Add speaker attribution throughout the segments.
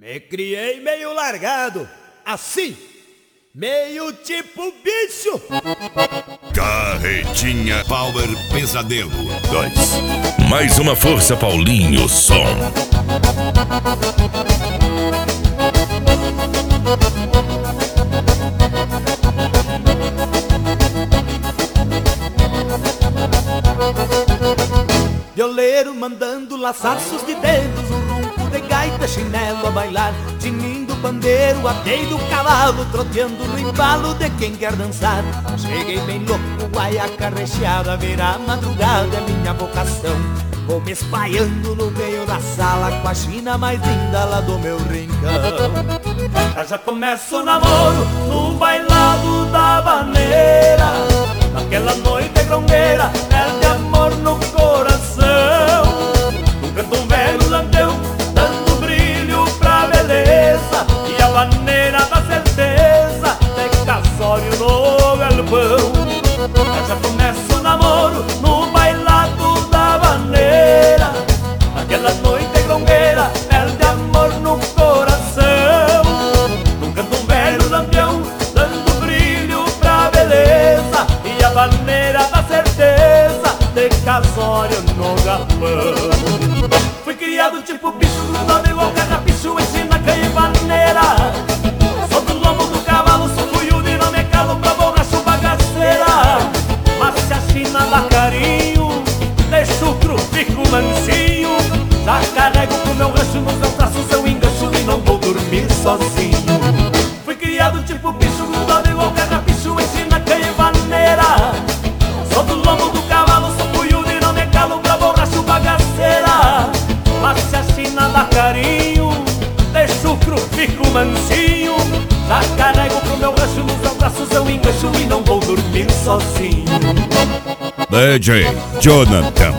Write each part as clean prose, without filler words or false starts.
Speaker 1: Me criei meio largado, assim, meio tipo bicho.
Speaker 2: Carretinha Power Pesadelo 2. Mais uma força, Paulinho Som.
Speaker 1: Violeiro mandando laçaços de dedos, um ronco de gaita, chinelo a bailar, tinindo bandeiro, atei do cavalo, troteando no embalo de quem quer dançar. Cheguei bem louco, guaiaca recheada, virar madrugada é minha vocação. Vou me espalhando no meio da sala com a china mais linda lá do meu rincão. Já começa o namoro no bailado da vaneira, naquela noite grongueira, perde amor no coração. Um canto velho lampião, dando brilho pra beleza, e a vaneira da certeza, de casório no galpão. Já começa o namoro no bailado da vaneira, naquela noite grongueira, perde amor no coração. Um canto velho lampião, dando brilho pra beleza, e a vaneira da certeza, de casório no galpão. Fui criado tipo bicho, grudado igual carrapicho, ensina canha e vaneira. Sou do lombo do cavalo, sou cuiudo e não me calo pra borracho bagaceira. Mas se a china dá carinho, de chucro fico mansinho. Já carrego pro meu rancho nos meus braços, eu engancho e não vou dormir sozinho. Fui criado tipo bicho, grudado igual carrapicho, ensina canha e vaneira. Sou do lombo do cavalo, sou cuiudo e não me calo pra borracho bagaceira. Mas se a china dá carinho, de chucro fico mansinho. Já carrego pro meu rancho nos meus braços, eu engancho e não vou dormir sozinho.
Speaker 2: DJ Jonathan.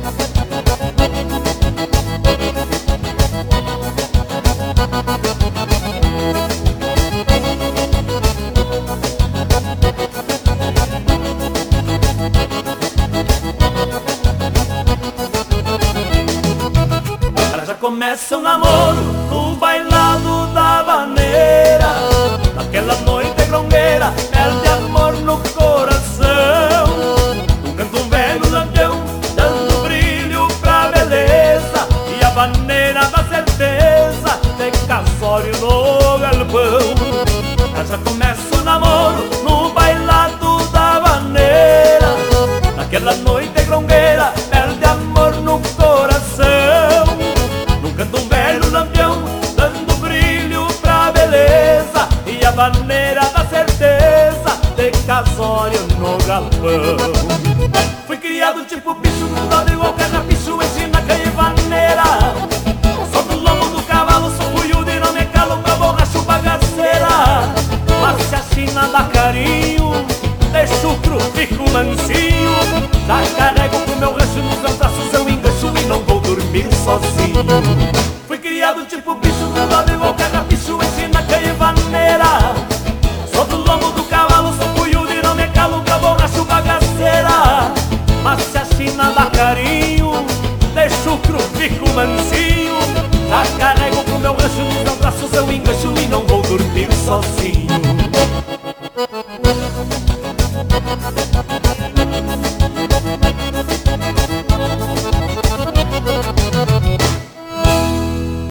Speaker 1: Já começa o namoro no bailado da vaneira, naquela noite grongueira, perde amor no coração. Um canto velho lampião, dando brilho pra beleza, e a vaneira da certeza, de casório no galpão. Já começa o namoro no bailado da vaneira, naquela noite grongueira, perde amor no coração. Canto um velho lampião, dando brilho pra beleza, e a vaneira da certeza, de casório no galpão. Fui criado tipo bicho, grudado igual carrapicho, ensina canha e vaneira. Sou do lombo do cavalo, sou cuiudo e não me calo pra borracho bagaceira. Mas se a china dá carinho, de chucro fico mansinho. Já carrego pro meu rancho nos meus braços, eu engancho e não vou dormir sozinho.